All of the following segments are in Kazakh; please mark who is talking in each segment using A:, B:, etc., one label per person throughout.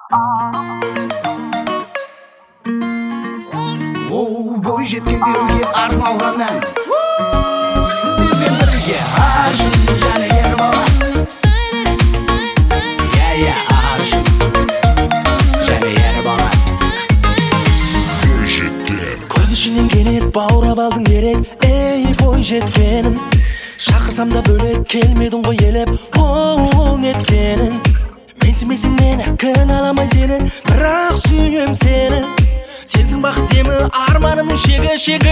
A: Бой жеткендерге арналған ән сіздермен бірге Аршын және Ерболат. Аршын және Ерболат.
B: Көз ішінен кенет баурап алдың керек, ей бой жеткенім. Шақырсам да бөлек келмедің ғой елеп, ол неткенің. Менсімесің мені, кінәламай сені, бірақ сүйем сені. Сенсің бақыт демі, арманымның шегі.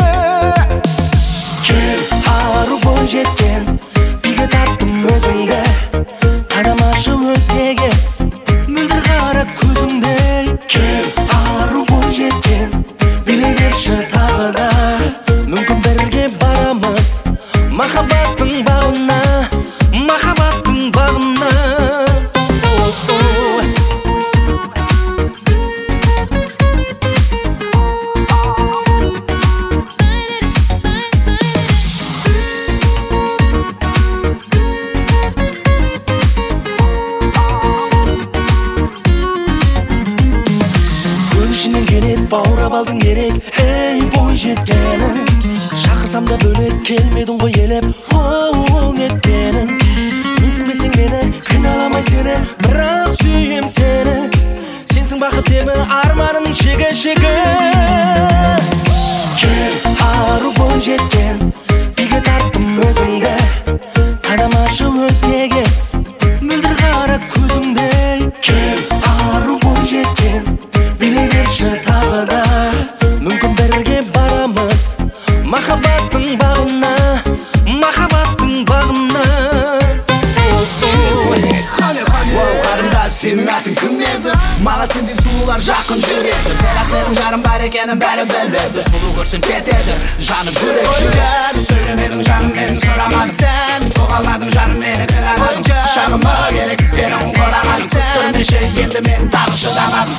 B: Кел, ару бой жеткен, биге тарттым өзіңді. Қадамашы өзгеге, мөлдір қара көзіңдей. Кел, ару бой жеткен, биле берші тағы да. Мүмкін бірге барамыз, махаббаттың бағына, махаббаттың бағына. Баурап алдың керек, ей бой жеткенің. Шақырсам да бөлек келмедің ғой елеп, ол неткенің. Менсінбесең мені, кінәламай сені, бірақ сүйем сені. Сенсің бақыт демі, арманымның шегі. Кел, ару бой жеткен, биге тарттым өзіңді. Қадамашы өзгеге, мөлдір қара көзіңдей. Кел, ару бой жеткен, биле берші тағы да. Мүмкін бірге барамыз, махаббаттың бағына, махаббаттың бағына.
A: Қарымда сенің атың кім еді? Маған сендей сұлулар жақын жүреді. Бірақ менің жарым бар екенін бәрі біледі. Сұлу көрсең кетеді, жаным жүрек. Сөйлемедің жаным менің сұрамадың сен. Тоқалмадың жаным мені кінәладың. Құшағыма керек сенің қорағаның. Күттірмеші енді мен тағы шыдамадым.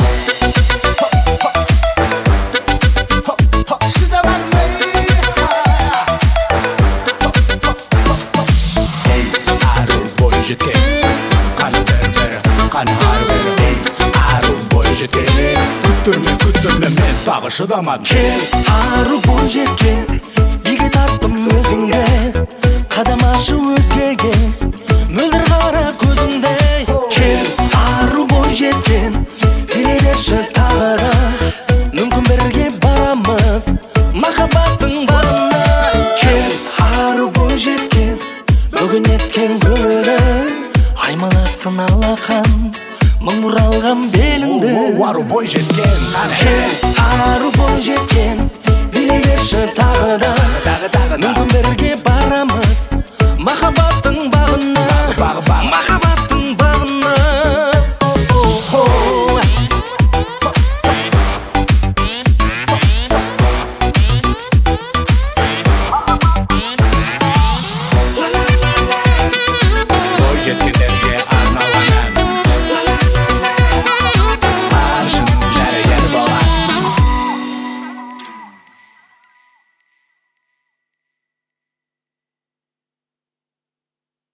A: Күттірме мен тағы шыдамадым.
B: Кел, ару бой жеткен, биге тарттым өзіңді. Қадамашы өзгеге, мөлдір қара көзіңдей. Кел, ару бой жеткен, биле берші тағы да. Мүмкін бірге барамыз, махаббаттың бағына. Кел, ару бой жеткен, бүгін еткен көңілің. Аймаласын алақан, мың бұралған беліңді.
A: Ару бой жеткен,
B: кел, ару бой жеткен, биле берші тағы да. Мүмкін бірге бара